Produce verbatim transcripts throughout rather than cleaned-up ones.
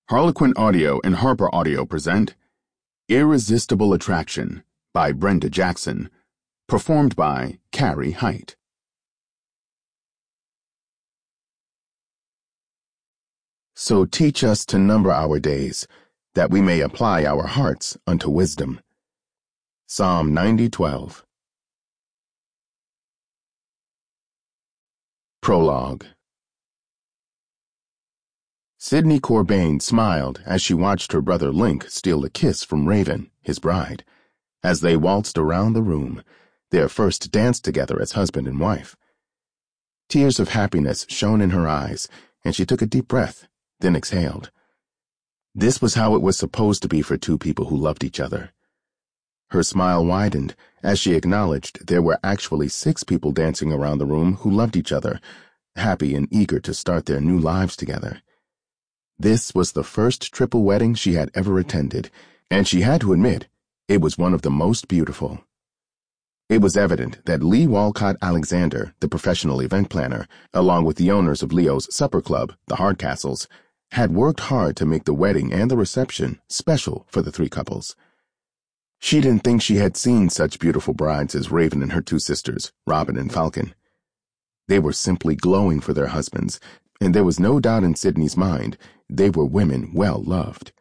Harlequin Audio and Harper Audio present Irresistible Attraction by Brenda Jackson, performed by Carrie Height. So teach us to number our days, that we may apply our hearts unto wisdom. Psalm ninety twelve. Prologue. Sidney Corbain smiled as she watched her brother Link steal a kiss from Raven, his bride, as they waltzed around the room, their first dance together as husband and wife. Tears of happiness shone in her eyes, and she took a deep breath, then exhaled. This was how it was supposed to be for two people who loved each other. Her smile widened as she acknowledged there were actually six people dancing around the room who loved each other, happy and eager to start their new lives together. This was the first triple wedding she had ever attended, and she had to admit it was one of the most beautiful. It was evident that Lee Walcott Alexander, the professional event planner, along with the owners of Leo's supper club, the Hardcastles, had worked hard to make the wedding and the reception special for the three couples. She didn't think she had seen such beautiful brides as Raven and her two sisters, Robin and Falcon. They were simply glowing for their husbands, and there was no doubt in Sidney's mind they were women well loved.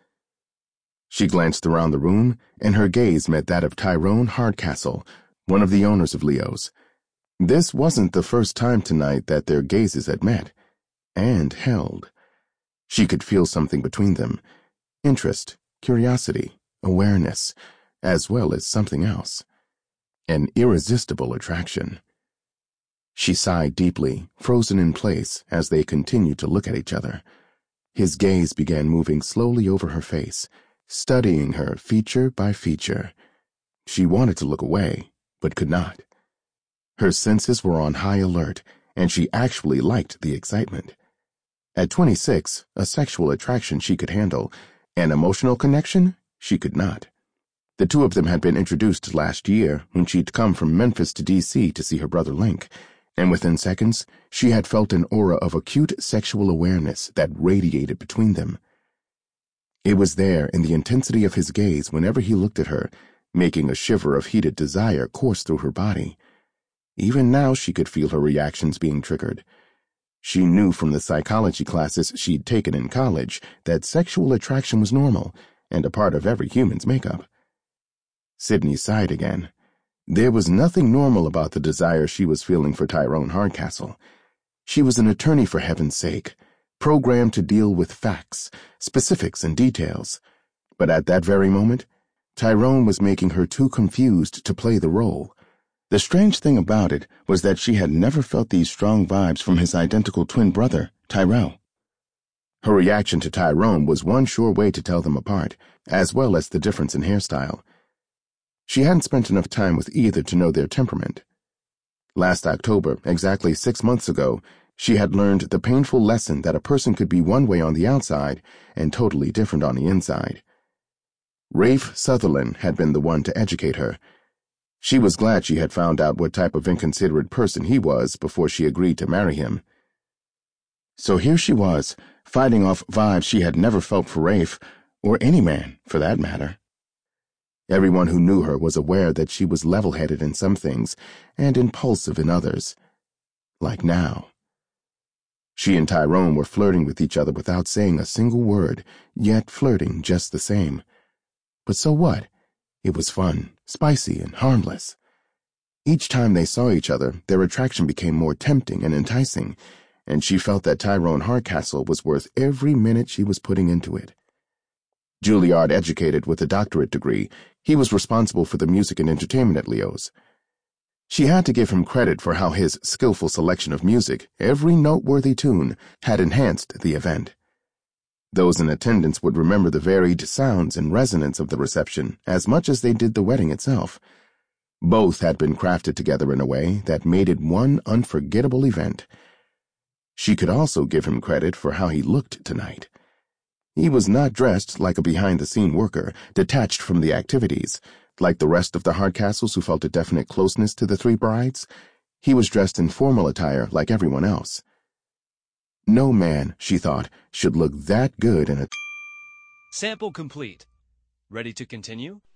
She glanced around the room, and her gaze met that of Tyrone Hardcastle, one of the owners of Leo's. This wasn't the first time tonight that their gazes had met, and held. She could feel something between them, interest, curiosity, awareness, as well as something else, an irresistible attraction. She sighed deeply, frozen in place as they continued to look at each other. His gaze began moving slowly over her face, studying her feature by feature. She wanted to look away, but could not. Her senses were on high alert, and she actually liked the excitement. At twenty-six, a sexual attraction she could handle, an emotional connection she could not. The two of them had been introduced last year when she'd come from Memphis to D C to see her brother Link, and within seconds, she had felt an aura of acute sexual awareness that radiated between them. It was there in the intensity of his gaze whenever he looked at her, making a shiver of heated desire course through her body. Even now she could feel her reactions being triggered. She knew from the psychology classes she'd taken in college that sexual attraction was normal and a part of every human's makeup. Sidney sighed again. There was nothing normal about the desire she was feeling for Tyrone Hardcastle. She was an attorney for heaven's sake, programmed to deal with facts, specifics, and details. But at that very moment, Tyrone was making her too confused to play the role. The strange thing about it was that she had never felt these strong vibes from his identical twin brother, Tyrell. Her reaction to Tyrone was one sure way to tell them apart, as well as the difference in hairstyle. She hadn't spent enough time with either to know their temperament. Last October, exactly six months ago, she had learned the painful lesson that a person could be one way on the outside and totally different on the inside. Rafe Sutherland had been the one to educate her. She was glad she had found out what type of inconsiderate person he was before she agreed to marry him. So here she was, fighting off vibes she had never felt for Rafe, or any man, for that matter. Everyone who knew her was aware that she was level-headed in some things and impulsive in others. Like now. She and Tyrone were flirting with each other without saying a single word, yet flirting just the same. But so what? It was fun, spicy, and harmless. Each time they saw each other, their attraction became more tempting and enticing, and she felt that Tyrone Hardcastle was worth every minute she was putting into it. Juilliard educated with a doctorate degree, he was responsible for the music and entertainment at Leo's. She had to give him credit for how his skillful selection of music, every noteworthy tune, had enhanced the event. Those in attendance would remember the varied sounds and resonance of the reception as much as they did the wedding itself. Both had been crafted together in a way that made it one unforgettable event. She could also give him credit for how he looked tonight. He was not dressed like a behind-the-scene worker, detached from the activities, like the rest of the Hardcastles who felt a definite closeness to the three brides. He was dressed in formal attire like everyone else. No man, she thought, should look that good in a Sample complete. Ready to continue?